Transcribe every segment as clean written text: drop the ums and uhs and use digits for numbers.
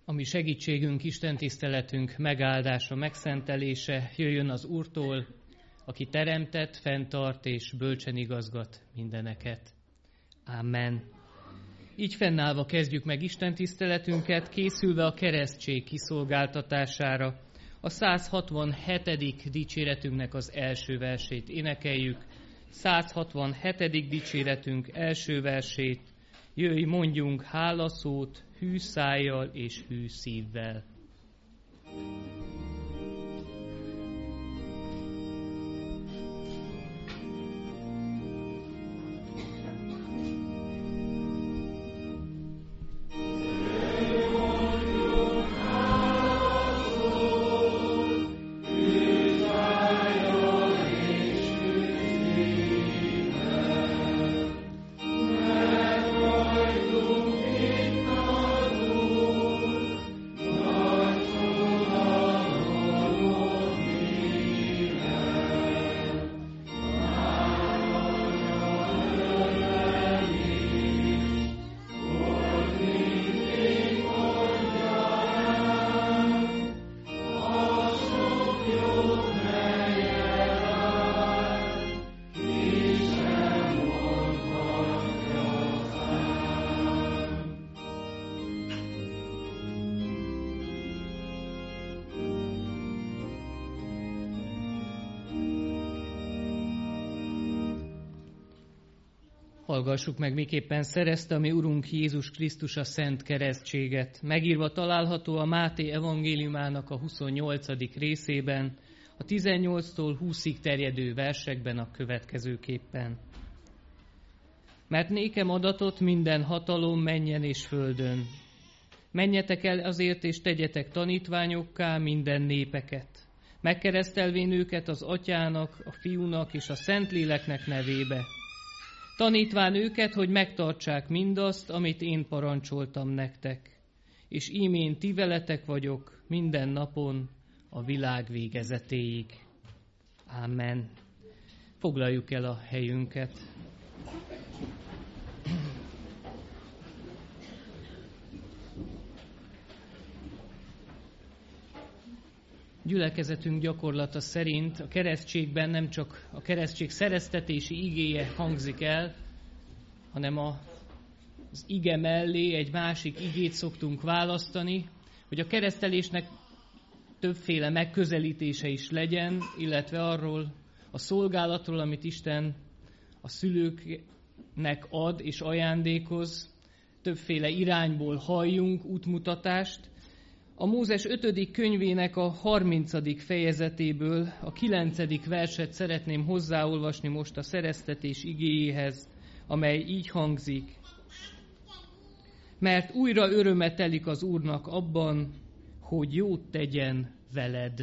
ami segítségünk, istentiszteletünk megáldása, megszentelése jöjjön az Úrtól, aki teremtett, fenntart és bölcsen igazgat mindeneket. Amen. Így fennállva kezdjük meg istentiszteletünket, készülve a keresztség kiszolgáltatására. A 167. dicséretünknek az első versét énekeljük. 167. dicséretünk első versét. Jöjj, mondjunk hálaszót hű szájjal és hű szívvel. Hallgassuk meg, miképpen szerezte a mi Urunk Jézus Krisztus a szent keresztséget. Megírva található a Máté evangéliumának a 28. részében, a 18-tól 20-ig terjedő versekben a következőképpen. Mert nékem adatot minden hatalom mennyen és földön. Menjetek el azért, és tegyetek tanítványokká minden népeket. Megkeresztelvén őket az Atyának, a Fiúnak és a Szentléleknek nevébe. Tanítván őket, hogy megtartsák mindazt, amit én parancsoltam nektek. És ímén ti veletek vagyok minden napon a világ végezetéig. Amen. Foglaljuk el a helyünket. Gyülekezetünk gyakorlata szerint a keresztségben nem csak a keresztség szereztetési igéje hangzik el, hanem az ige mellé egy másik igét szoktunk választani, hogy a keresztelésnek többféle megközelítése is legyen, illetve arról a szolgálatról, amit Isten a szülőknek ad és ajándékoz, többféle irányból halljunk útmutatást. A Mózes 5. könyvének a 30. fejezetéből a 9. verset szeretném hozzáolvasni most a szereztetés igéjéhez, amely így hangzik. Mert újra öröme telik az Úrnak abban, hogy jót tegyen veled.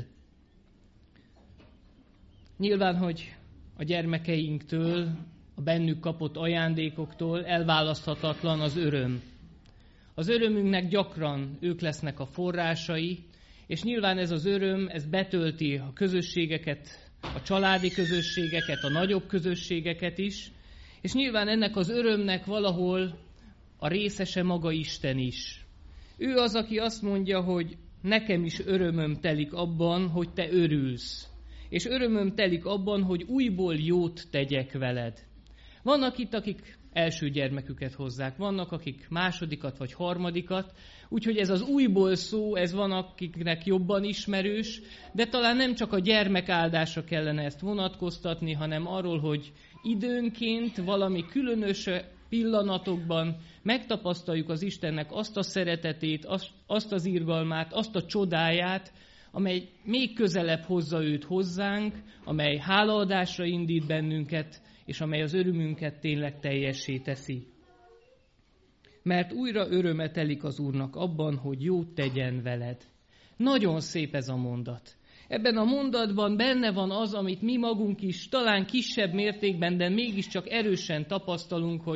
Nyilván, hogy a gyermekeinktől, a bennük kapott ajándékoktól elválaszthatatlan az öröm. Az örömünknek gyakran ők lesznek a forrásai, és nyilván ez az öröm, ez betölti a közösségeket, a családi közösségeket, a nagyobb közösségeket is, és nyilván ennek az örömnek valahol a részese maga Isten is. Ő az, aki azt mondja, hogy nekem is örömöm telik abban, hogy te örülsz, és örömöm telik abban, hogy újból jót tegyek veled. Vannak itt, akik első gyermeküket hozzák, vannak, akik másodikat vagy harmadikat, úgyhogy ez az újból szó, ez van, akiknek jobban ismerős, de talán nem csak a gyermek áldásra kellene ezt vonatkoztatni, hanem arról, hogy időnként valami különös pillanatokban megtapasztaljuk az Istennek azt a szeretetét, azt az irgalmát, azt a csodáját, amely még közelebb hozza őt hozzánk, amely hálaadásra indít bennünket, és amely az örömünket tényleg teljessé teszi. Mert újra öröme telik az Úrnak abban, hogy jót tegyen veled. Nagyon szép ez a mondat. Ebben a mondatban benne van az, amit mi magunk is talán kisebb mértékben, de mégiscsak erősen tapasztalunk, hogy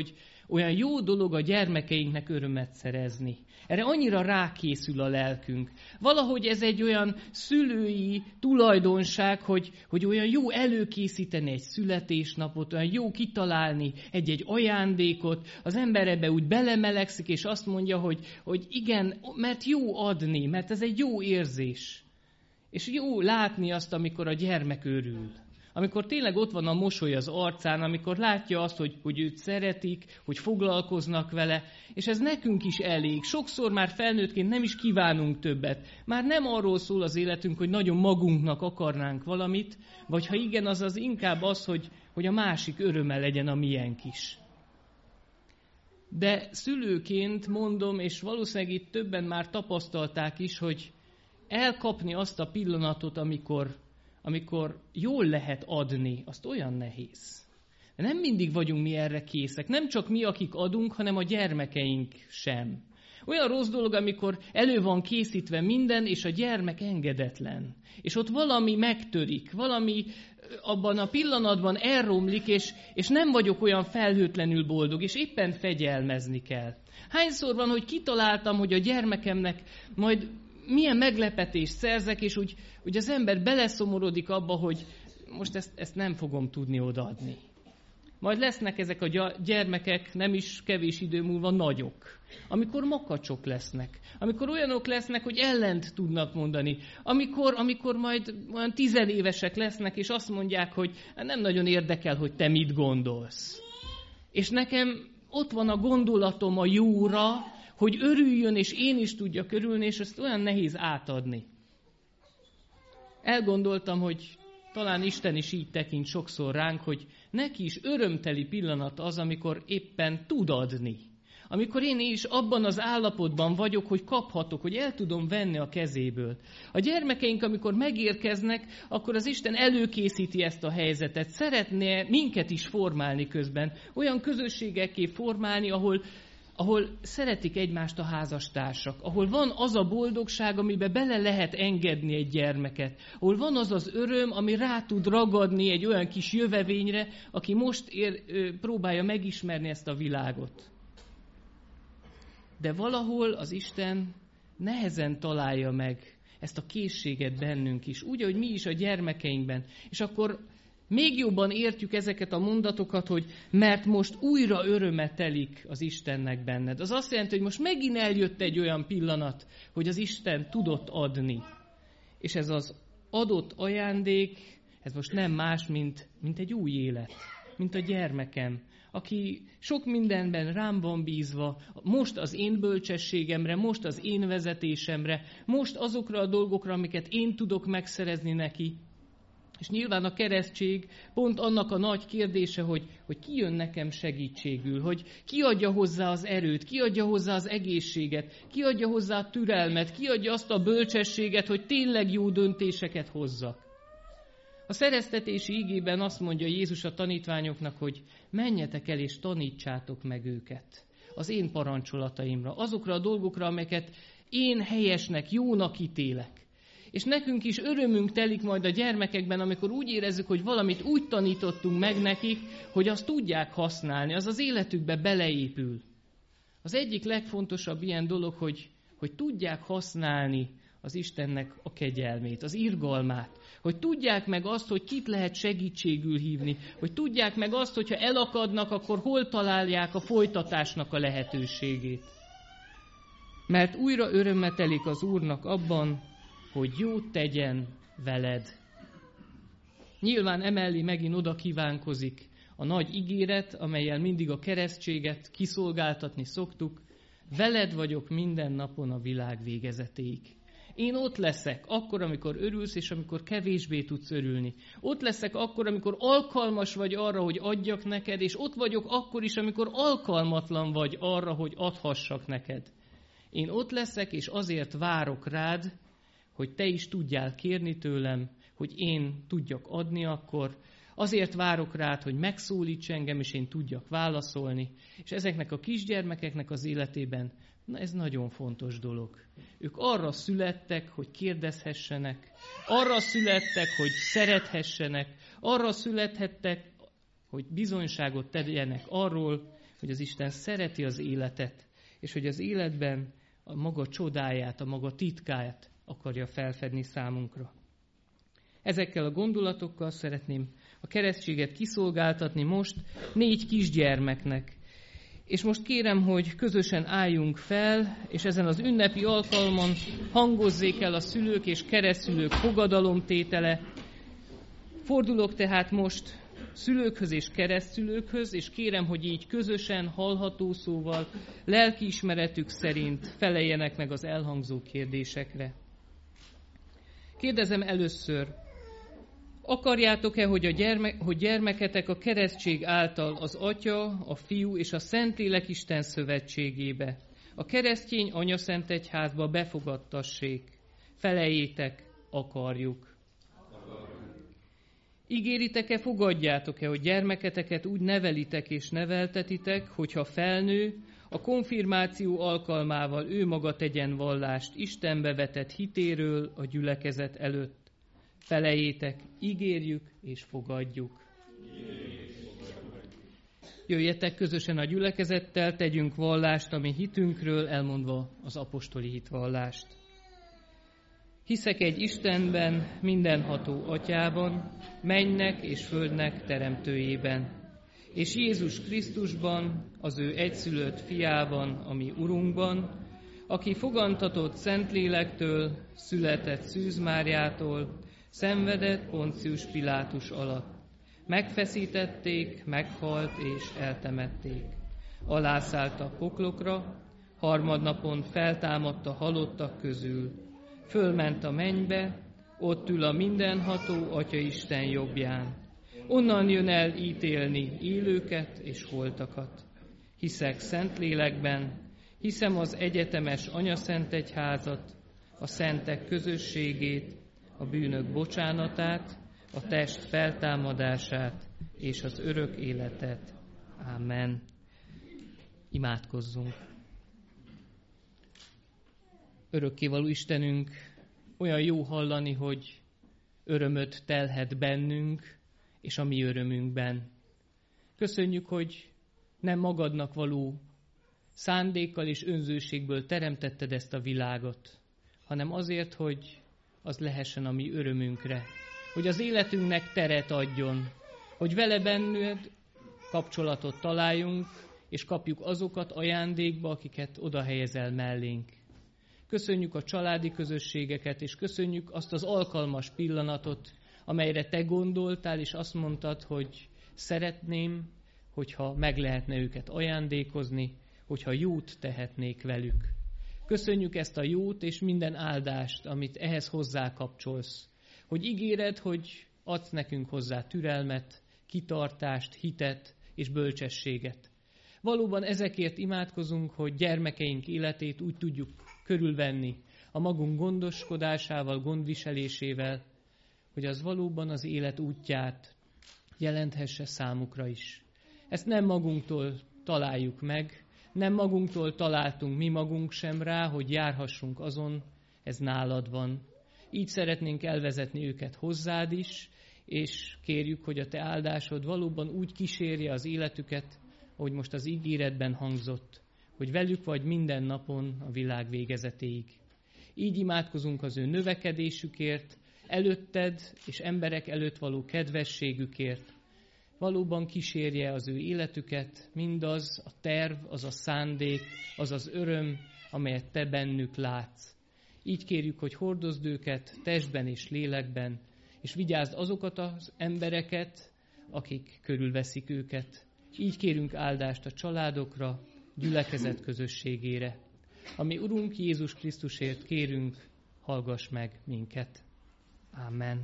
olyan jó dolog a gyermekeinknek örömet szerezni. Erre annyira rákészül a lelkünk. Valahogy ez egy olyan szülői tulajdonság, hogy olyan jó előkészíteni egy születésnapot, olyan jó kitalálni egy ajándékot. Az ember ebbe úgy belemelegszik, és azt mondja, hogy igen, mert jó adni, mert ez egy jó érzés. És jó látni azt, amikor a gyermek örül. Amikor tényleg ott van a mosoly az arcán, amikor látja azt, hogy őt szeretik, hogy foglalkoznak vele, és ez nekünk is elég. Sokszor már felnőttként nem is kívánunk többet. Már nem arról szól az életünk, hogy nagyon magunknak akarnánk valamit, vagy ha igen, az inkább az, hogy a másik öröme legyen a miénk is. De szülőként mondom, és valószínűleg itt többen már tapasztalták is, hogy elkapni azt a pillanatot, amikor jól lehet adni, azt olyan nehéz. De nem mindig vagyunk mi erre készek. Nem csak mi, akik adunk, hanem a gyermekeink sem. Olyan rossz dolog, amikor elő van készítve minden, és a gyermek engedetlen. És ott valami megtörik, valami abban a pillanatban elromlik, és nem vagyok olyan felhőtlenül boldog, és éppen fegyelmezni kell. Hányszor van, hogy kitaláltam, hogy a gyermekemnek majd milyen meglepetést szerzek, és úgy az ember beleszomorodik abba, hogy most ezt nem fogom tudni odaadni. Majd lesznek ezek a gyermekek, nem is kevés idő múlva nagyok. Amikor makacsok lesznek. Amikor olyanok lesznek, hogy ellent tudnak mondani. Amikor majd olyan 10 évesek lesznek, és azt mondják, hogy nem nagyon érdekel, hogy te mit gondolsz. És nekem ott van a gondolatom a jóra, hogy örüljön, és én is tudjak örülni, és ezt olyan nehéz átadni. Elgondoltam, hogy talán Isten is így tekint sokszor ránk, hogy neki is örömteli pillanat az, amikor éppen tud adni. Amikor én is abban az állapotban vagyok, hogy kaphatok, hogy el tudom venni a kezéből. A gyermekeink, amikor megérkeznek, akkor az Isten előkészíti ezt a helyzetet. Szeretné minket is formálni közben. Olyan közösségekké formálni, ahol szeretik egymást a házastársak, ahol van az a boldogság, amiben bele lehet engedni egy gyermeket, ahol van az az öröm, ami rá tud ragadni egy olyan kis jövevényre, aki most próbálja megismerni ezt a világot. De valahol az Isten nehezen találja meg ezt a készséget bennünk is, úgy, ahogy mi is a gyermekeinkben. És akkor még jobban értjük ezeket a mondatokat, hogy mert most újra öröme telik az Istennek benned. Az azt jelenti, hogy most megint eljött egy olyan pillanat, hogy az Isten tudott adni. És ez az adott ajándék, ez most nem más, mint egy új élet, mint a gyermekem, aki sok mindenben rám van bízva, most az én bölcsességemre, most az én vezetésemre, most azokra a dolgokra, amiket én tudok megszerezni neki. És nyilván a keresztség pont annak a nagy kérdése, hogy ki jön nekem segítségül, hogy ki adja hozzá az erőt, ki adja hozzá az egészséget, ki adja hozzá a türelmet, ki adja azt a bölcsességet, hogy tényleg jó döntéseket hozzak. A szereztetési igében azt mondja Jézus a tanítványoknak, hogy menjetek el és tanítsátok meg őket az én parancsolataimra, azokra a dolgokra, amelyeket én helyesnek, jónak ítélek. És nekünk is örömünk telik majd a gyermekekben, amikor úgy érezzük, hogy valamit úgy tanítottunk meg nekik, hogy azt tudják használni, az az életükbe beleépül. Az egyik legfontosabb ilyen dolog, hogy tudják használni az Istennek a kegyelmét, az irgalmát, hogy tudják meg azt, hogy kit lehet segítségül hívni, hogy tudják meg azt, hogyha elakadnak, akkor hol találják a folytatásnak a lehetőségét. Mert újra örömmel telik az Úrnak abban, hogy jót tegyen veled. Nyilván emellé megint oda kívánkozik a nagy ígéret, amellyel mindig a keresztséget kiszolgáltatni szoktuk. Veled vagyok minden napon a világ végezetéig. Én ott leszek akkor, amikor örülsz, és amikor kevésbé tudsz örülni. Ott leszek akkor, amikor alkalmas vagy arra, hogy adjak neked, és ott vagyok akkor is, amikor alkalmatlan vagy arra, hogy adhassak neked. Én ott leszek, és azért várok rád, hogy te is tudjál kérni tőlem, hogy én tudjak adni akkor. Azért várok rád, hogy megszólíts engem, és én tudjak válaszolni. És ezeknek a kisgyermekeknek az életében, ez nagyon fontos dolog. Ők arra születtek, hogy kérdezhessenek, arra születtek, hogy szerethessenek, arra születhettek, hogy bizonyságot tegyenek arról, hogy az Isten szereti az életet, és hogy az életben a maga csodáját, a maga titkát akarja felfedni számunkra. Ezekkel a gondolatokkal szeretném a keresztséget kiszolgáltatni most 4 kisgyermeknek. És most kérem, hogy közösen álljunk fel, és ezen az ünnepi alkalmon hangozzék el a szülők és keresztszülők fogadalomtétele. Fordulok tehát most szülőkhöz és keresztszülőkhöz, és kérem, hogy így közösen, hallható szóval, lelkiismeretük szerint feleljenek meg az elhangzó kérdésekre. Kérdezem először, akarjátok-e, hogy gyermeketek a keresztség által az Atya, a Fiú és a Szentlélek Isten szövetségébe, a keresztény anyaszentegyházba befogadtassék? Feleljétek, akarjuk. Ígéritek-e, fogadjátok-e, hogy gyermeketeket úgy nevelitek és neveltetitek, hogyha felnő, a konfirmáció alkalmával ő maga tegyen vallást Istenbe vetett hitéről a gyülekezet előtt? Feleljétek, ígérjük és fogadjuk. Jöjjetek közösen a gyülekezettel, tegyünk vallást a mi hitünkről, elmondva az apostoli hitvallást. Hiszek egy Istenben, mindenható Atyában, mennynek és földnek teremtőjében, és Jézus Krisztusban, az ő egyszülött fiában, a mi Urunkban, aki fogantatott Szentlélektől, született Szűz Máriától, szenvedett Poncius Pilátus alatt. Megfeszítették, meghalt és eltemették. Alászállt a poklokra, harmadnapon feltámadt a halottak közül. Fölment a mennybe, ott ül a mindenható Atya Isten jobbján. Onnan jön el ítélni élőket és holtakat. Hiszek Szentlélekben, hiszem az egyetemes anyaszentegyházat, a szentek közösségét, a bűnök bocsánatát, a test feltámadását és az örök életet. Ámen. Imádkozzunk. Örökkévaló Istenünk, olyan jó hallani, hogy örömöt telhet bennünk és a mi örömünkben. Köszönjük, hogy nem magadnak való szándékkal és önzőségből teremtetted ezt a világot, hanem azért, hogy az lehessen a mi örömünkre, hogy az életünknek teret adjon, hogy vele benned kapcsolatot találjunk, és kapjuk azokat ajándékba, akiket oda helyezel mellénk. Köszönjük a családi közösségeket, és köszönjük azt az alkalmas pillanatot, amelyre te gondoltál, és azt mondtad, hogy szeretném, hogyha meg lehetne őket ajándékozni, hogyha jót tehetnék velük. Köszönjük ezt a jót és minden áldást, amit ehhez hozzá kapcsolsz. Hogy ígéred, hogy adsz nekünk hozzá türelmet, kitartást, hitet és bölcsességet. Valóban ezekért imádkozunk, hogy gyermekeink életét úgy tudjuk körülvenni a magunk gondoskodásával, gondviselésével, hogy az valóban az élet útját jelenthesse számukra is. Ezt nem magunktól találjuk meg, nem magunktól találtunk mi magunk sem rá, hogy járhassunk azon, ez nálad van. Így szeretnénk elvezetni őket hozzád is, és kérjük, hogy a te áldásod valóban úgy kísérje az életüket, ahogy most az ígéretben hangzott, hogy velük vagy minden napon a világ végezetéig. Így imádkozunk az ő növekedésükért, előtted és emberek előtt való kedvességükért. Valóban kísérje az ő életüket, mindaz a terv, az a szándék, az az öröm, amelyet te bennük látsz. Így kérjük, hogy hordozd őket testben és lélekben, és vigyázd azokat az embereket, akik körülveszik őket. Így kérünk áldást a családokra, gyülekezet közösségére. Ami Urunk Jézus Krisztusért kérünk, hallgass meg minket. Ámen.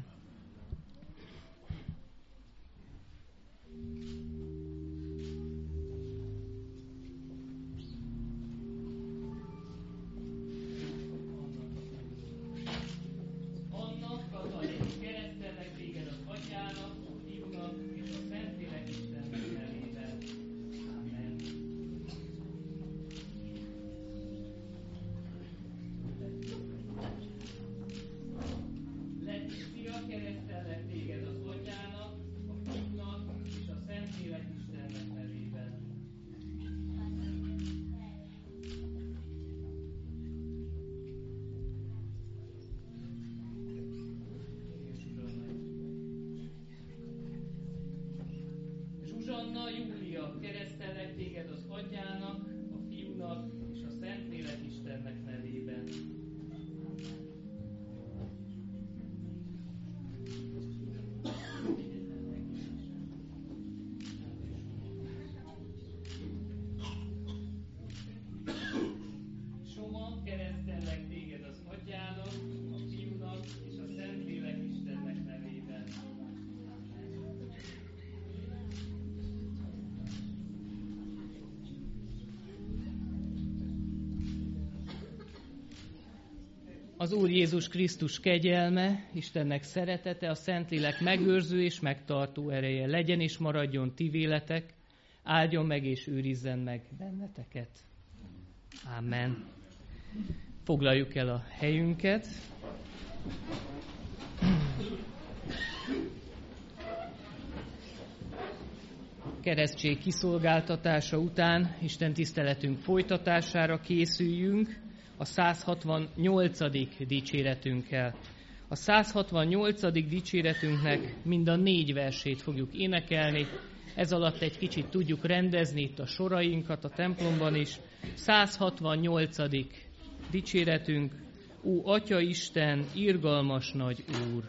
Az Úr Jézus Krisztus kegyelme, Istennek szeretete, a Szentlélek megőrző és megtartó ereje legyen és maradjon ti véletek, áldjon meg és őrizzen meg benneteket. Amen. Foglaljuk el a helyünket. Keresztség kiszolgáltatása után Isten tiszteletünk folytatására készüljünk a 168. dicséretünkkel. A 168. dicséretünknek mind a 4 versét fogjuk énekelni. Ez alatt egy kicsit tudjuk rendezni itt a sorainkat a templomban is. 168. dicséretünk. Ó, Atya Isten, irgalmas nagy Úr!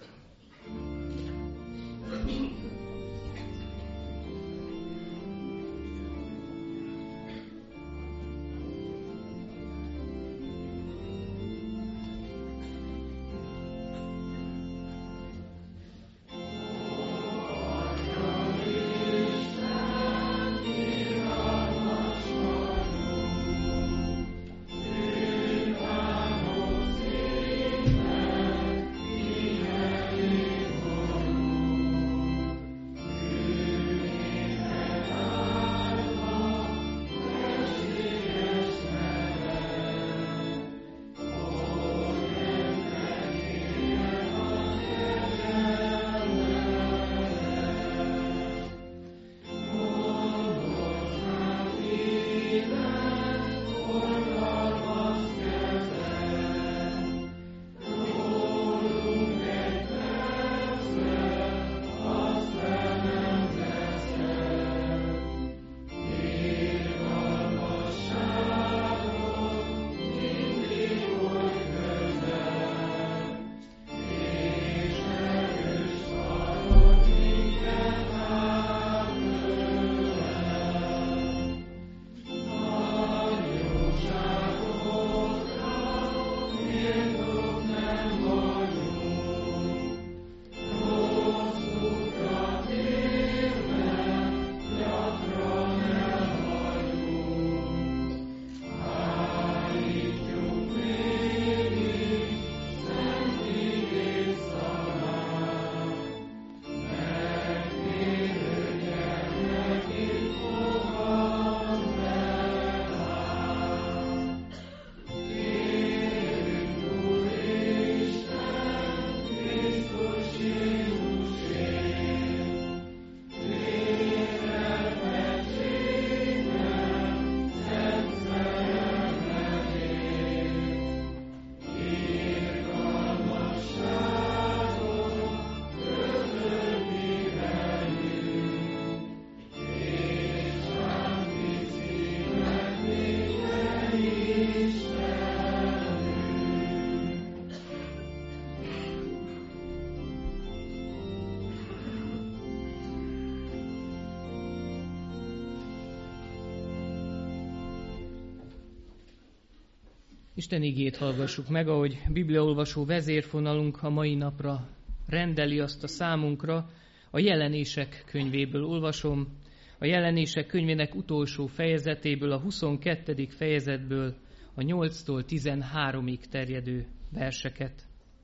Isten igét hallgassuk meg, ahogy bibliaolvasó vezérfonalunk a mai napra rendeli azt a számunkra. A Jelenések könyvéből olvasom, a Jelenések könyvének utolsó fejezetéből, a 22. fejezetből a 8-tól 13-ig terjedő verseket.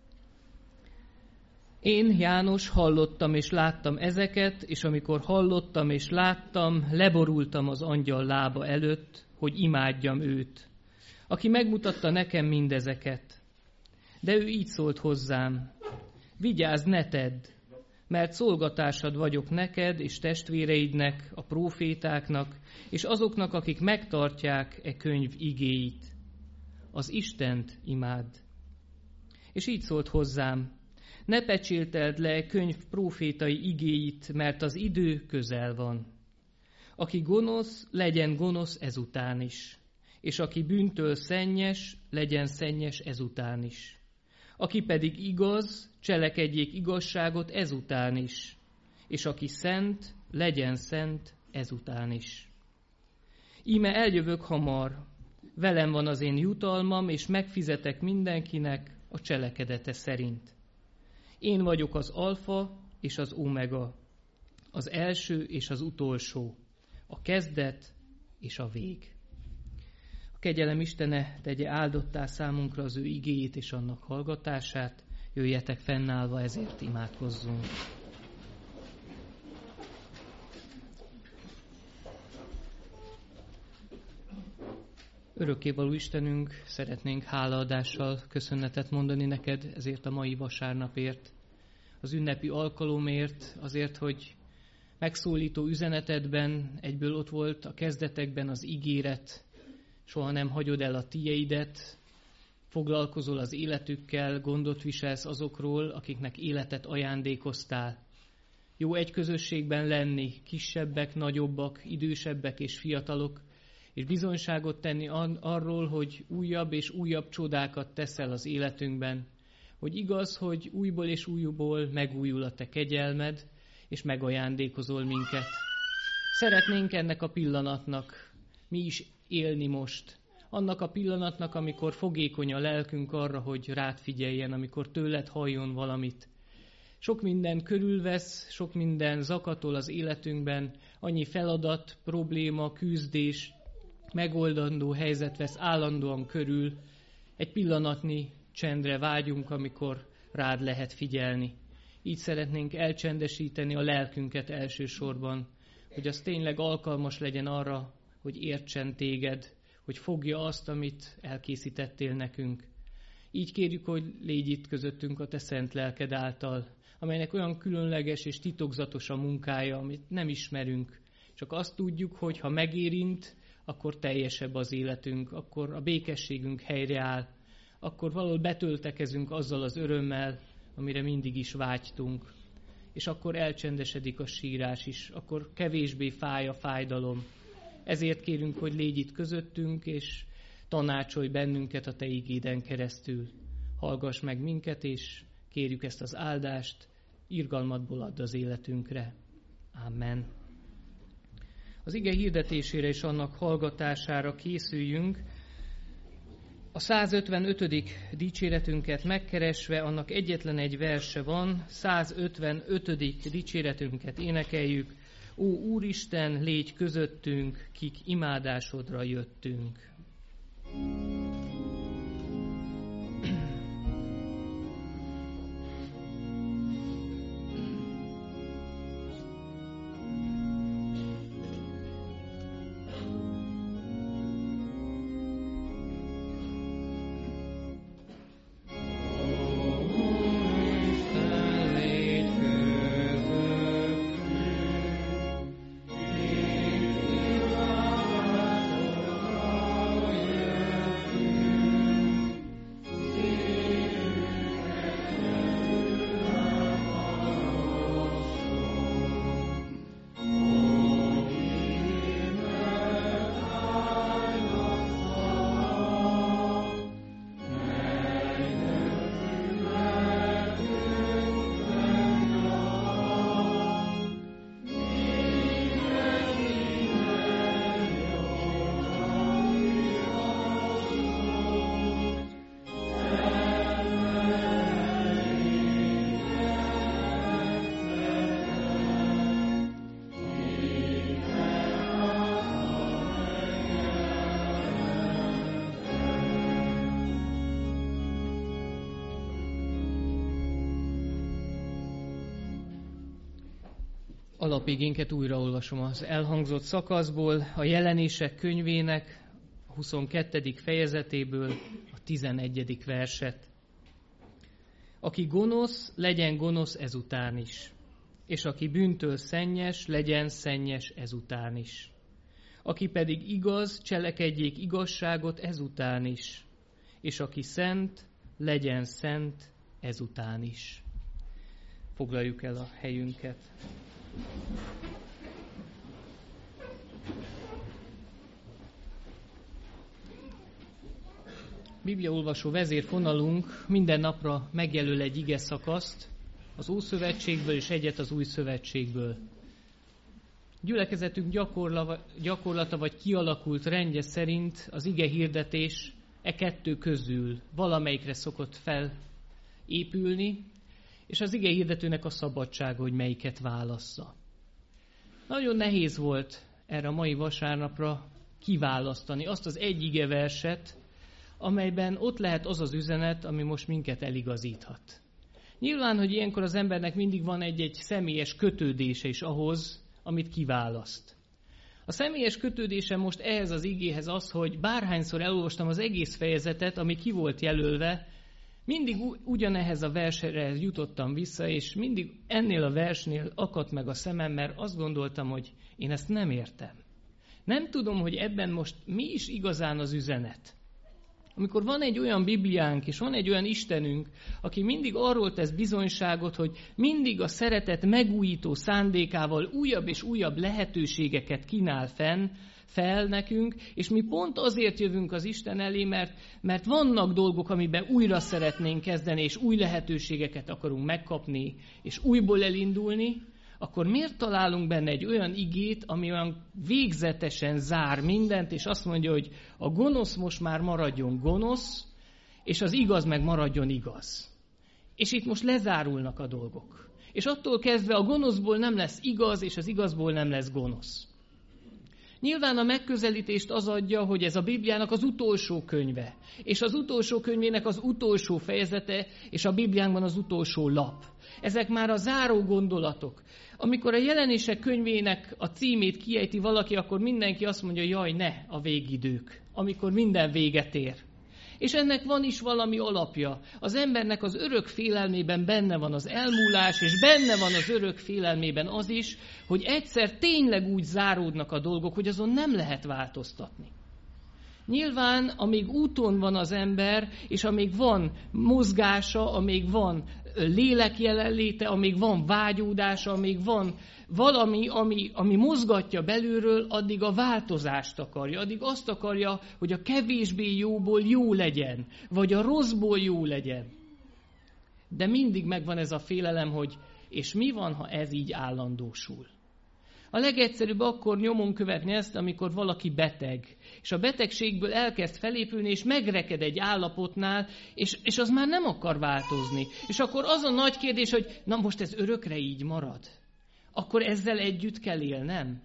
Én, János, hallottam és láttam ezeket, és amikor hallottam és láttam, leborultam az angyal lába előtt, hogy imádjam őt, aki megmutatta nekem mindezeket. De ő így szólt hozzám: vigyázz, ne tedd, mert szolgatásad vagyok neked és testvéreidnek, a prófétáknak, és azoknak, akik megtartják e könyv igéit. Az Istent imádd. És így szólt hozzám: ne pecsélteld le e könyv prófétai igéit, mert az idő közel van. Aki gonosz, legyen gonosz ezután is, és aki bűntől szennyes, legyen szennyes ezután is. Aki pedig igaz, cselekedjék igazságot ezután is, és aki szent, legyen szent ezután is. Íme eljövök hamar, velem van az én jutalmam, és megfizetek mindenkinek a cselekedete szerint. Én vagyok az alfa és az omega, az első és az utolsó, a kezdet és a vég. A kegyelem Istene tegye áldottá számunkra az ő igéjét és annak hallgatását. Jöjjetek fennállva, ezért imádkozzunk. Örökkévaló Istenünk, szeretnénk hálaadással köszönetet mondani neked ezért a mai vasárnapért, az ünnepi alkalomért, azért, hogy megszólító üzenetedben egyből ott volt a kezdetekben az ígéret, soha nem hagyod el a tieidet, foglalkozol az életükkel, gondot viselsz azokról, akiknek életet ajándékoztál. Jó egy közösségben lenni, kisebbek, nagyobbak, idősebbek és fiatalok, és bizonyságot tenni arról, hogy újabb és újabb csodákat teszel az életünkben, hogy igaz, hogy újból és újból megújul a te kegyelmed, és megajándékozol minket. Szeretnénk ennek a pillanatnak mi is élni most. Annak a pillanatnak, amikor fogékony a lelkünk arra, hogy rád figyeljen, amikor tőled halljon valamit. Sok minden körülvesz, sok minden zakatol az életünkben, annyi feladat, probléma, küzdés, megoldandó helyzet vesz állandóan körül. Egy pillanatnyi csendre vágyunk, amikor rád lehet figyelni. Így szeretnénk elcsendesíteni a lelkünket elsősorban, hogy az tényleg alkalmas legyen arra, hogy értsen téged, hogy fogja azt, amit elkészítettél nekünk. Így kérjük, hogy légy itt közöttünk a te szent lelked által, amelynek olyan különleges és titokzatos a munkája, amit nem ismerünk. Csak azt tudjuk, hogy ha megérint, akkor teljesebb az életünk, akkor a békességünk helyreáll, akkor valahol betöltekezünk azzal az örömmel, amire mindig is vágytunk. És akkor elcsendesedik a sírás is, akkor kevésbé fáj a fájdalom. Ezért kérünk, hogy légy itt közöttünk, és tanácsolj bennünket a te igéden keresztül. Hallgass meg minket, és kérjük ezt az áldást, irgalmadból add az életünkre. Amen. Az ige hirdetésére és annak hallgatására készüljünk. A 155. dicséretünket megkeresve, annak egyetlen egy verse van, 155. dicséretünket énekeljük. Ó Úristen, légy közöttünk, kik imádásodra jöttünk. Alapigénket újraolvasom az elhangzott szakaszból, a Jelenések könyvének 22. fejezetéből a 11. verset. Aki gonosz, legyen gonosz ezután is, és aki bűntől szennyes, legyen szennyes ezután is. Aki pedig igaz, cselekedjék igazságot ezután is, és aki szent, legyen szent ezután is. Foglaljuk el a helyünket. Bibliaolvasó vezérfonalunk minden napra megjelöl egy ige szakaszt az Ószövetségből és egyet az Új Szövetségből. Gyülekezetünk gyakorlata vagy kialakult rendje szerint az ige hirdetés e kettő közül valamelyikre szokott felépülni, és az ige hirdetőnek a szabadsága, hogy melyiket válassza. Nagyon nehéz volt erre a mai vasárnapra kiválasztani azt az egy igeverset, amelyben ott lehet az az üzenet, ami most minket eligazíthat. Nyilván, hogy ilyenkor az embernek mindig van egy személyes kötődése is ahhoz, amit kiválaszt. A személyes kötődése most ehhez az igéhez az, hogy bárhányszor elolvastam az egész fejezetet, ami ki volt jelölve, mindig ugyanehhez a versre jutottam vissza, és mindig ennél a versnél akadt meg a szemem, mert azt gondoltam, hogy én ezt nem értem. Nem tudom, hogy ebben most mi is igazán az üzenet. Amikor van egy olyan Bibliánk, és van egy olyan Istenünk, aki mindig arról tesz bizonyságot, hogy mindig a szeretet megújító szándékával újabb és újabb lehetőségeket kínál fel nekünk, és mi pont azért jövünk az Isten elé, mert vannak dolgok, amiben újra szeretnénk kezdeni, és új lehetőségeket akarunk megkapni, és újból elindulni, akkor miért találunk benne egy olyan igét, ami olyan végzetesen zár mindent, és azt mondja, hogy a gonosz most már maradjon gonosz, és az igaz meg maradjon igaz. És itt most lezárulnak a dolgok. És attól kezdve a gonoszból nem lesz igaz, és az igazból nem lesz gonosz. Nyilván a megközelítést az adja, hogy ez a Bibliának az utolsó könyve, és az utolsó könyvének az utolsó fejezete, és a Bibliánkban az utolsó lap. Ezek már a záró gondolatok. Amikor a Jelenések könyvének a címét kiejti valaki, akkor mindenki azt mondja, jaj, ne a végidők, amikor minden véget ér. És ennek van is valami alapja. Az embernek az örök félelmében benne van az elmúlás, és benne van az örök félelmében az is, hogy egyszer tényleg úgy záródnak a dolgok, hogy azon nem lehet változtatni. Nyilván, amíg úton van az ember, és amíg van mozgása, amíg van lélek jelenléte, amíg van vágyódása, amíg van valami, ami mozgatja belülről, addig a változást akarja. Addig azt akarja, hogy a kevésbé jóból jó legyen, vagy a rosszból jó legyen. De mindig megvan ez a félelem, hogy és mi van, ha ez így állandósul? A legegyszerűbb akkor nyomon követni ezt, amikor valaki beteg, és a betegségből elkezd felépülni, és megreked egy állapotnál, és az már nem akar változni. És akkor az a nagy kérdés, hogy na most ez örökre így marad. Akkor ezzel együtt kell élnem?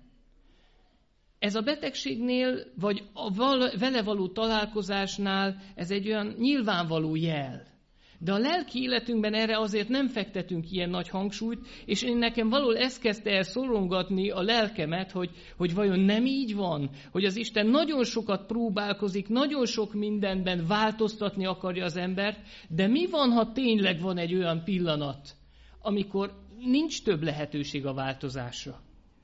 Ez a betegségnél, vagy a vele való találkozásnál, ez egy olyan nyilvánvaló jel. De a lelki életünkben erre azért nem fektetünk ilyen nagy hangsúlyt, és én nekem valahol ezt kezdte el szorongatni a lelkemet, hogy vajon nem így van, hogy az Isten nagyon sokat próbálkozik, nagyon sok mindenben változtatni akarja az embert, de mi van, ha tényleg van egy olyan pillanat, amikor nincs több lehetőség a változásra?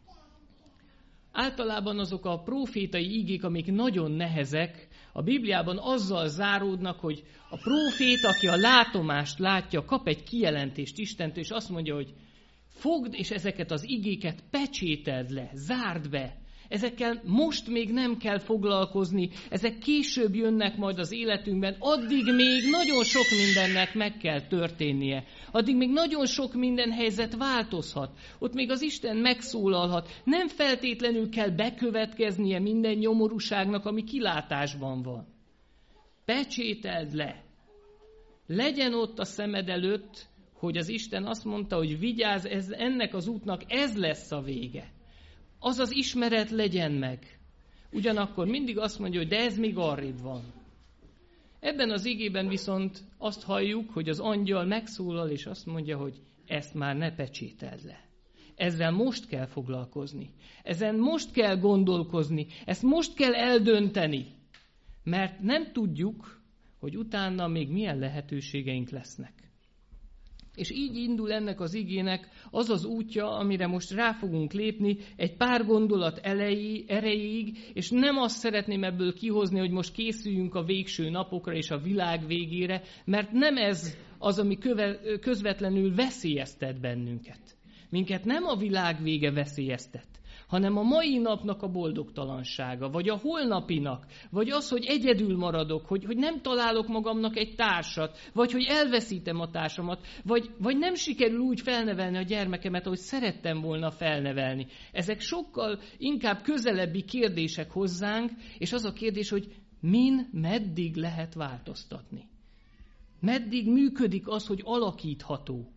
Általában azok a prófétai igék, amik nagyon nehezek, a Bibliában azzal záródnak, hogy a prófét, aki a látomást látja, kap egy kijelentést Istentől, és azt mondja, hogy fogd, és ezeket az igéket pecsételd le, zárd be. Ezekkel most még nem kell foglalkozni, ezek később jönnek majd az életünkben, addig még nagyon sok mindennek meg kell történnie. Addig még nagyon sok minden helyzet változhat. Ott még az Isten megszólalhat. Nem feltétlenül kell bekövetkeznie minden nyomorúságnak, ami kilátásban van. Pecsételd le. Legyen ott a szemed előtt, hogy az Isten azt mondta, hogy vigyázz, ennek az útnak ez lesz a vége. Az az ismeret legyen meg. Ugyanakkor mindig azt mondja, hogy de ez még arrébb van. Ebben az igében viszont azt halljuk, hogy az angyal megszólal, és azt mondja, hogy ezt már ne pecsételd le. Ezzel most kell foglalkozni. Ezen most kell gondolkozni. Ezt most kell eldönteni. Mert nem tudjuk, hogy utána még milyen lehetőségeink lesznek. És így indul ennek az igének az az útja, amire most rá fogunk lépni egy pár gondolat erejéig, és nem azt szeretném ebből kihozni, hogy most készüljünk a végső napokra és a világ végére, mert nem ez az, ami közvetlenül veszélyeztet bennünket. Minket nem a világ vége veszélyeztet, hanem a mai napnak a boldogtalansága, vagy a holnapinak, vagy az, hogy egyedül maradok, hogy nem találok magamnak egy társat, vagy hogy elveszítem a társamat, vagy nem sikerül úgy felnevelni a gyermekemet, ahogy szerettem volna felnevelni. Ezek sokkal inkább közelebbi kérdések hozzánk, és az a kérdés, hogy meddig lehet változtatni. Meddig működik az, hogy alakítható.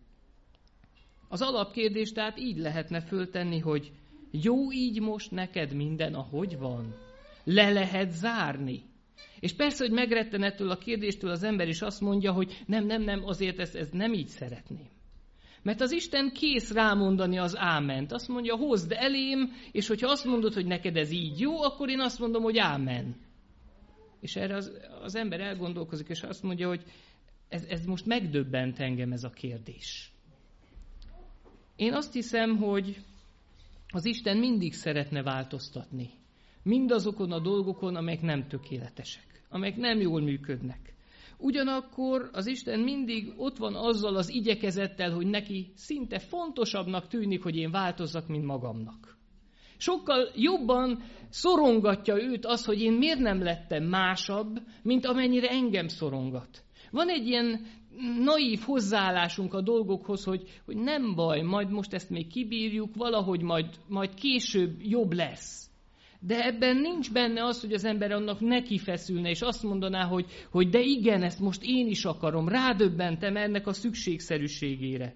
Az alapkérdést tehát így lehetne föltenni, hogy jó így most neked minden, ahogy van? le lehet zárni. És persze, hogy megretten ettől a kérdéstől az ember is azt mondja, hogy nem, azért ezt nem így szeretném. Mert az Isten kész rámondani az áment. Azt mondja, hozd elém, és hogyha azt mondod, hogy neked ez így jó, akkor én azt mondom, hogy ámen. És erre az ember elgondolkozik, és azt mondja, hogy ez most megdöbbent engem ez a kérdés. Én azt hiszem, hogy az Isten mindig szeretne változtatni. Mindazokon a dolgokon, amelyek nem tökéletesek, amelyek nem jól működnek. Ugyanakkor az Isten mindig ott van azzal az igyekezettel, hogy neki szinte fontosabbnak tűnik, hogy én változzak, mint magamnak. Sokkal jobban szorongatja őt az, hogy én miért nem lettem másabb, mint amennyire engem szorongat. Van egy ilyen naív hozzáállásunk a dolgokhoz, hogy nem baj, majd most ezt még kibírjuk, valahogy majd később jobb lesz. De ebben nincs benne az, hogy az ember annak neki feszülne, és azt mondaná, hogy de igen, ezt most én is akarom, rádöbbentem ennek a szükségszerűségére.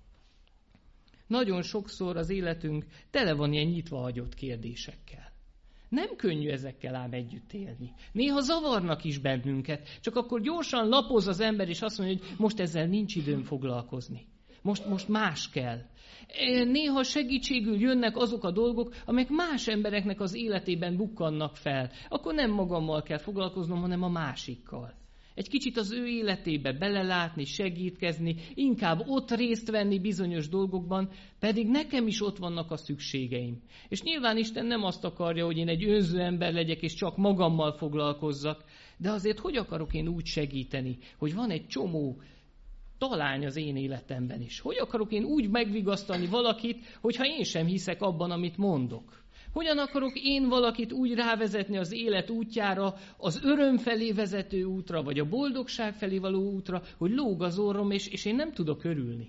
Nagyon sokszor az életünk tele van ilyen nyitva hagyott kérdésekkel. Nem könnyű ezekkel ám együtt élni. Néha zavarnak is bennünket, csak akkor gyorsan lapoz az ember, és azt mondja, hogy most ezzel nincs időm foglalkozni. Most más kell. Néha segítségül jönnek azok a dolgok, amelyek más embereknek az életében bukkannak fel. Akkor nem magammal kell foglalkoznom, hanem a másikkal. Egy kicsit az ő életébe belelátni, segítkezni, inkább ott részt venni bizonyos dolgokban, pedig nekem is ott vannak a szükségeim. És nyilván Isten nem azt akarja, hogy én egy önző ember legyek, és csak magammal foglalkozzak, de azért hogy akarok én úgy segíteni, hogy van egy csomó talány az én életemben is. Hogy akarok én úgy megvigasztalni valakit, hogyha én sem hiszek abban, amit mondok? Hogyan akarok én valakit úgy rávezetni az élet útjára, az öröm felé vezető útra, vagy a boldogság felé való útra, hogy lóg az orrom, és én nem tudok örülni?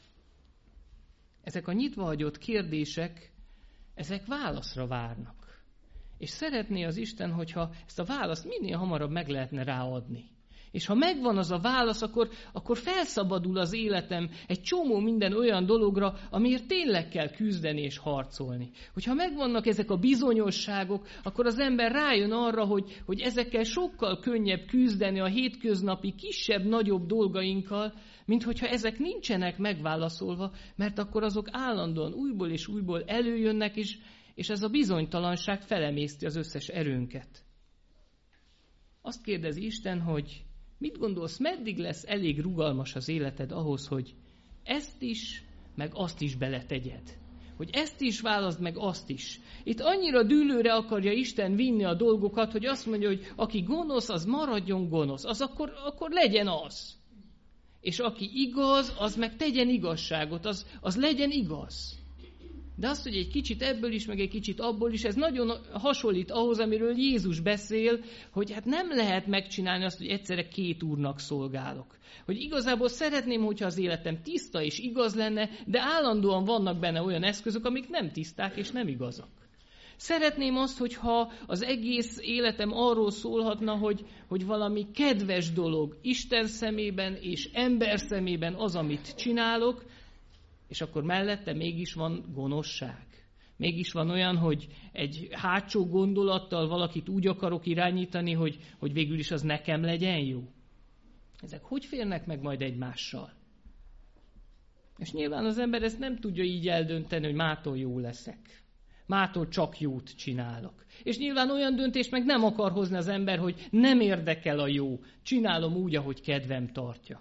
Ezek a nyitva hagyott kérdések, ezek válaszra várnak. És szeretné az Isten, hogyha ezt a választ minél hamarabb meg lehetne ráadni. És ha megvan az a válasz, akkor felszabadul az életem egy csomó minden olyan dologra, amiért tényleg kell küzdeni és harcolni. Hogyha megvannak ezek a bizonyosságok, akkor az ember rájön arra, hogy ezekkel sokkal könnyebb küzdeni a hétköznapi kisebb-nagyobb dolgainkkal, mint hogyha ezek nincsenek megválaszolva, mert akkor azok állandóan újból és újból előjönnek, és ez a bizonytalanság felemészti az összes erőnket. Azt kérdezi Isten, hogy mit gondolsz, meddig lesz elég rugalmas az életed ahhoz, hogy ezt is, meg azt is beletegyed? Hogy ezt is válaszd, meg azt is. Itt annyira dűlőre akarja Isten vinni a dolgokat, hogy azt mondja, hogy aki gonosz, az maradjon gonosz. Az akkor legyen az. És aki igaz, az meg tegyen igazságot, az legyen igaz. De azt, hogy egy kicsit ebből is, meg egy kicsit abból is, ez nagyon hasonlít ahhoz, amiről Jézus beszél, hogy hát nem lehet megcsinálni azt, hogy egyszerre két úrnak szolgálok. Hogy igazából szeretném, hogyha az életem tiszta és igaz lenne, de állandóan vannak benne olyan eszközök, amik nem tiszták és nem igazak. Szeretném azt, hogyha az egész életem arról szólhatna, hogy valami kedves dolog Isten szemében és ember szemében az, amit csinálok, és akkor mellette mégis van gonoszság. Mégis van olyan, hogy egy hátsó gondolattal valakit úgy akarok irányítani, hogy végül is az nekem legyen jó. Ezek hogy férnek meg majd egymással? És nyilván az ember ezt nem tudja így eldönteni, hogy mától jó leszek. Mától csak jót csinálok. És nyilván olyan döntést meg nem akar hozni az ember, hogy nem érdekel a jó. Csinálom úgy, ahogy kedvem tartja.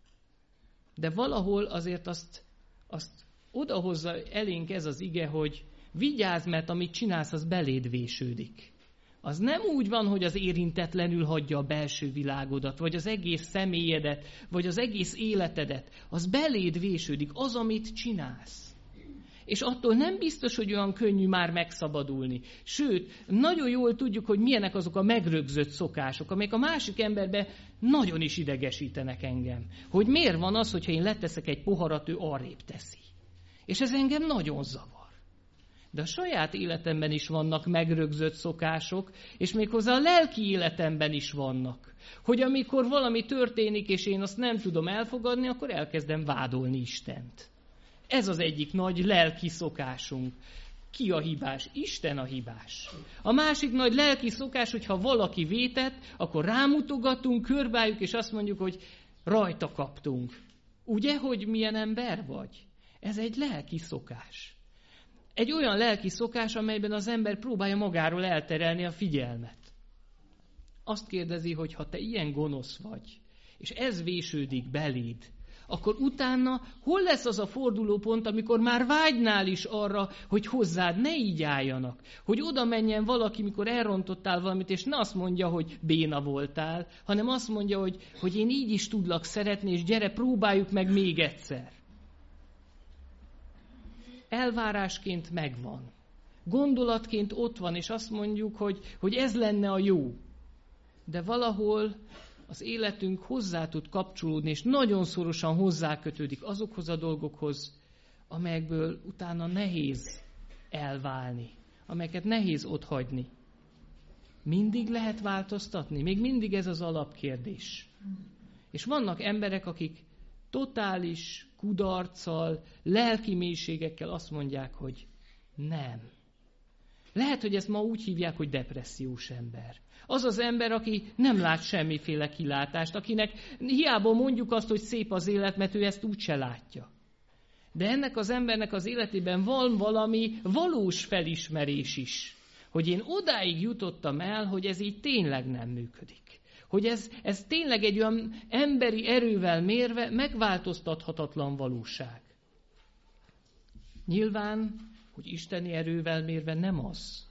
De valahol azért azt odahozza elénk ez az ige, hogy vigyázz, mert amit csinálsz, az beléd vésődik. Az nem úgy van, hogy az érintetlenül hagyja a belső világodat, vagy az egész személyedet, vagy az egész életedet. Az beléd vésődik, az, amit csinálsz. És attól nem biztos, hogy olyan könnyű már megszabadulni. Sőt, nagyon jól tudjuk, hogy milyenek azok a megrögzött szokások, amelyek a másik emberbe nagyon is idegesítenek engem. Hogy miért van az, hogyha én leteszek egy poharat, ő arrébb teszi. És ez engem nagyon zavar. De a saját életemben is vannak megrögzött szokások, és méghozzá a lelki életemben is vannak. Hogy amikor valami történik, és én azt nem tudom elfogadni, akkor elkezdem vádolni Istent. Ez az egyik nagy lelki szokásunk. Ki a hibás? Isten a hibás. A másik nagy lelki szokás, hogyha valaki vétett, akkor rámutogatunk, körbeálljuk, és azt mondjuk, hogy rajta kaptunk. Ugye, hogy milyen ember vagy? Ez egy lelki szokás. Egy olyan lelki szokás, amelyben az ember próbálja magáról elterelni a figyelmet. Azt kérdezi, hogy ha te ilyen gonosz vagy, és ez vésődik beléd, akkor utána hol lesz az a fordulópont, amikor már vágynál is arra, hogy hozzád ne így álljanak? Hogy oda menjen valaki, mikor elrontottál valamit, és ne azt mondja, hogy béna voltál, hanem azt mondja, hogy én így is tudlak szeretni, és gyere, próbáljuk meg még egyszer. Elvárásként megvan. Gondolatként ott van, és azt mondjuk, hogy ez lenne a jó. De valahol az életünk hozzá tud kapcsolódni, és nagyon szorosan hozzákötődik azokhoz a dolgokhoz, amelyekből utána nehéz elválni, amelyeket nehéz otthagyni. Mindig lehet változtatni? Még mindig ez az alapkérdés. És vannak emberek, akik totális kudarccal, lelki mélységekkel azt mondják, hogy nem. Lehet, hogy ezt ma úgy hívják, hogy depressziós ember. Az az ember, aki nem lát semmiféle kilátást, akinek hiába mondjuk azt, hogy szép az élet, mert ő ezt úgyse látja. De ennek az embernek az életében van valami valós felismerés is, hogy én odáig jutottam el, hogy ez így tényleg nem működik. Hogy ez tényleg egy olyan emberi erővel mérve megváltoztathatatlan valóság. Nyilván, hogy isteni erővel mérve nem az.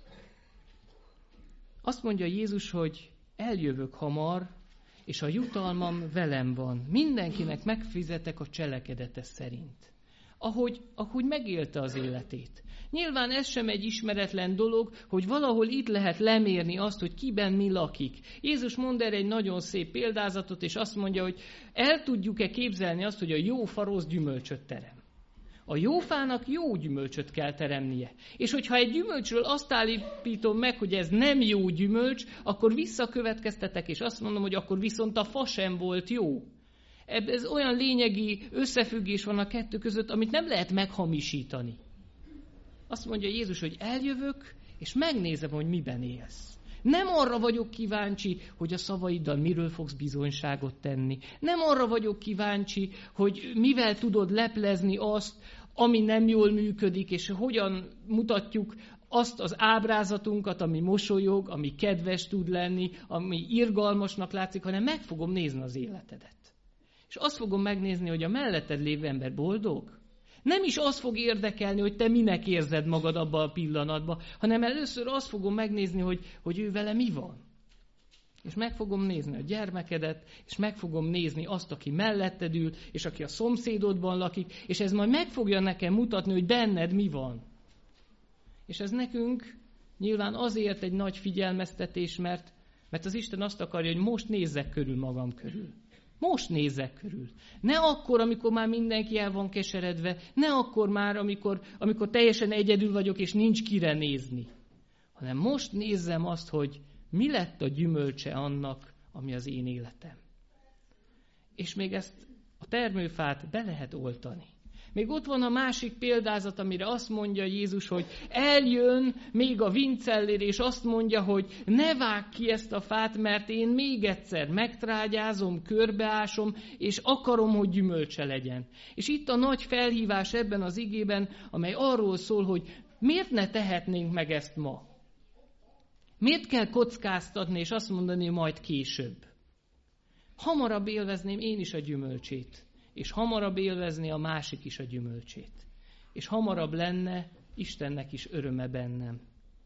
Azt mondja Jézus, hogy eljövök hamar, és a jutalmam velem van. Mindenkinek megfizetek a cselekedete szerint. Ahogy megélte az életét. Nyilván ez sem egy ismeretlen dolog, hogy valahol itt lehet lemérni azt, hogy kiben mi lakik. Jézus mond erre egy nagyon szép példázatot, és azt mondja, hogy el tudjuk-e képzelni azt, hogy a jó fa rossz gyümölcsöt terem. A jó fának jó gyümölcsöt kell teremnie. És hogyha egy gyümölcsről azt állítom meg, hogy ez nem jó gyümölcs, akkor visszakövetkeztetek, és azt mondom, hogy akkor viszont a fa sem volt jó. Ez olyan lényegi összefüggés van a kettő között, amit nem lehet meghamisítani. Azt mondja Jézus, hogy eljövök, és megnézem, hogy miben élsz. Nem arra vagyok kíváncsi, hogy a szavaiddal miről fogsz bizonyságot tenni. Nem arra vagyok kíváncsi, hogy mivel tudod leplezni azt, ami nem jól működik, és hogyan mutatjuk azt az ábrázatunkat, ami mosolyog, ami kedves tud lenni, ami irgalmasnak látszik, hanem meg fogom nézni az életedet. És azt fogom megnézni, hogy a melletted lévő ember boldog. Nem is az fog érdekelni, hogy te minek érzed magad abban a pillanatban, hanem először azt fogom megnézni, hogy ő vele mi van. És meg fogom nézni a gyermekedet, és meg fogom nézni azt, aki melletted ül, és aki a szomszédodban lakik, és ez majd meg fogja nekem mutatni, hogy benned mi van. És ez nekünk nyilván azért egy nagy figyelmeztetés, mert az Isten azt akarja, hogy most nézzek körül magam körül. Most nézzek körül. Ne akkor, amikor már mindenki el van keseredve, ne akkor már, amikor teljesen egyedül vagyok, és nincs kire nézni. Hanem most nézzem azt, hogy mi lett a gyümölcse annak, ami az én életem. És még ezt a termőfát be lehet oltani. Még ott van a másik példázat, amire azt mondja Jézus, hogy eljön még a vincellér, és azt mondja, hogy ne vágd ki ezt a fát, mert én még egyszer megtrágyázom, körbeásom, és akarom, hogy gyümölcse legyen. És itt a nagy felhívás ebben az igében, amely arról szól, hogy miért ne tehetnénk meg ezt ma? Miért kell kockáztatni, és azt mondani, majd később? Hamarabb élvezném én is a gyümölcsét. És hamarabb élvezni a másik is a gyümölcsét. És hamarabb lenne Istennek is öröme bennem.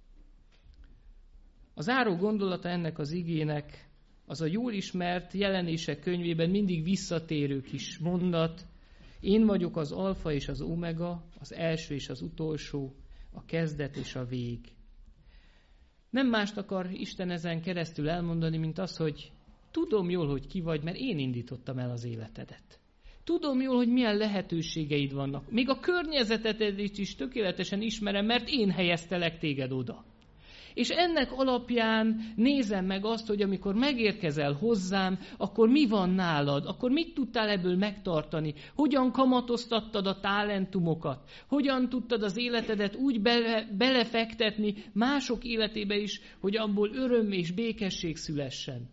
A záró gondolata ennek az igének az a jól ismert Jelenések könyvében mindig visszatérő kis mondat. Én vagyok az alfa és az omega, az első és az utolsó, a kezdet és a vég. Nem mást akar Isten ezen keresztül elmondani, mint az, hogy tudom jól, hogy ki vagy, mert én indítottam el az életedet. Tudom jól, hogy milyen lehetőségeid vannak. Még a környezetedet is tökéletesen ismerem, mert én helyeztelek téged oda. És ennek alapján nézem meg azt, hogy amikor megérkezel hozzám, akkor mi van nálad, akkor mit tudtál ebből megtartani, hogyan kamatoztattad a talentumokat, hogyan tudtad az életedet úgy belefektetni mások életébe is, hogy abból öröm és békesség szülessen.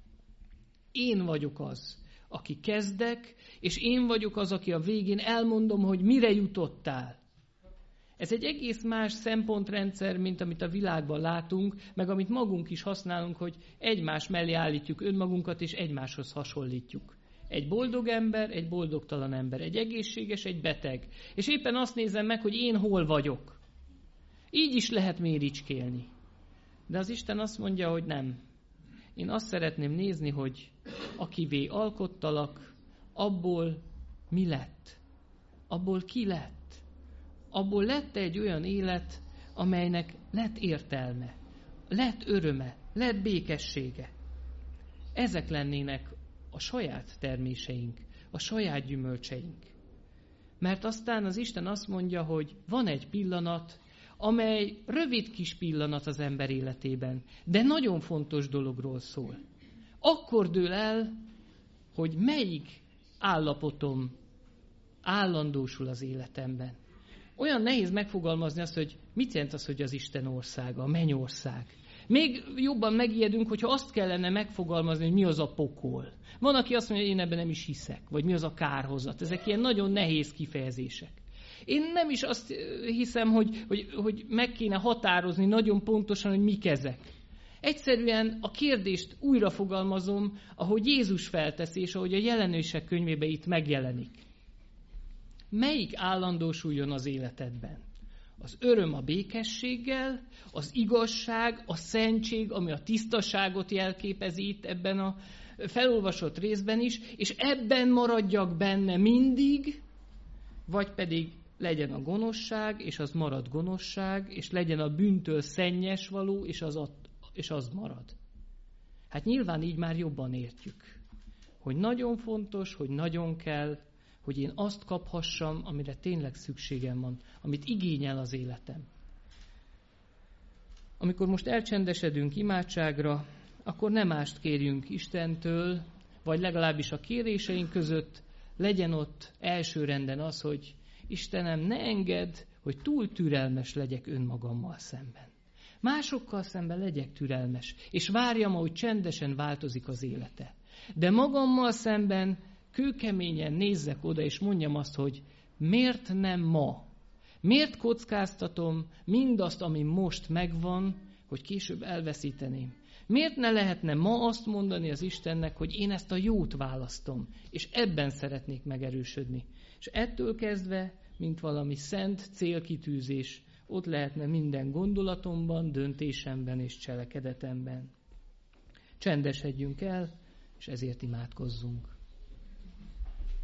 Én vagyok az, aki kezdek, és én vagyok az, aki a végén elmondom, hogy mire jutottál. Ez egy egész más szempontrendszer, mint amit a világban látunk, meg amit magunk is használunk, hogy egymás mellé állítjuk önmagunkat, és egymáshoz hasonlítjuk. Egy boldog ember, egy boldogtalan ember, egy egészséges, egy beteg. És éppen azt nézem meg, hogy én hol vagyok. Így is lehet méricskélni. De az Isten azt mondja, hogy nem. Én azt szeretném nézni, hogy akivé alkottalak, abból mi lett? Abból ki lett? Abból lett egy olyan élet, amelynek lett értelme, lett öröme, lett békessége. Ezek lennének a saját terméseink, a saját gyümölcseink. Mert aztán az Isten azt mondja, hogy van egy pillanat, amely rövid kis pillanat az ember életében, de nagyon fontos dologról szól. Akkor dől el, hogy melyik állapotom állandósul az életemben. Olyan nehéz megfogalmazni azt, hogy mit jelent az, hogy az Isten országa, a mennyország. Még jobban megijedünk, hogyha azt kellene megfogalmazni, hogy mi az a pokol. Van, aki azt mondja, hogy én ebben nem is hiszek, vagy mi az a kárhozat. Ezek ilyen nagyon nehéz kifejezések. Én nem is azt hiszem, hogy meg kéne határozni nagyon pontosan, hogy mik ezek. Egyszerűen a kérdést újra fogalmazom, ahogy Jézus felteszi, és ahogy a Jelenések könyvében itt megjelenik. Melyik állandósuljon az életedben? Az öröm a békességgel, az igazság, a szentség, ami a tisztaságot jelképezi itt ebben a felolvasott részben is, és ebben maradjak benne mindig, vagy pedig legyen a gonoszság, és az marad gonoszság, és legyen a bűntől szennyes való, és az marad. Hát nyilván így már jobban értjük, hogy nagyon fontos, hogy nagyon kell, hogy én azt kaphassam, amire tényleg szükségem van, amit igényel az életem. Amikor most elcsendesedünk imádságra, akkor nem mást kérjünk Istentől, vagy legalábbis a kéréseink között legyen ott elsőrenden az, hogy Istenem, ne engedd, hogy túl türelmes legyek önmagammal szemben. Másokkal szemben legyek türelmes, és várjam, ahogy csendesen változik az élete. De magammal szemben kőkeményen nézzek oda, és mondjam azt, hogy miért nem ma? Miért kockáztatom mindazt, ami most megvan, hogy később elveszíteném? Miért ne lehetne ma azt mondani az Istennek, hogy én ezt a jót választom, és ebben szeretnék megerősödni? És ettől kezdve, mint valami szent célkitűzés, ott lehetne minden gondolatomban, döntésemben és cselekedetemben. Csendesedjünk el, és ezért imádkozzunk.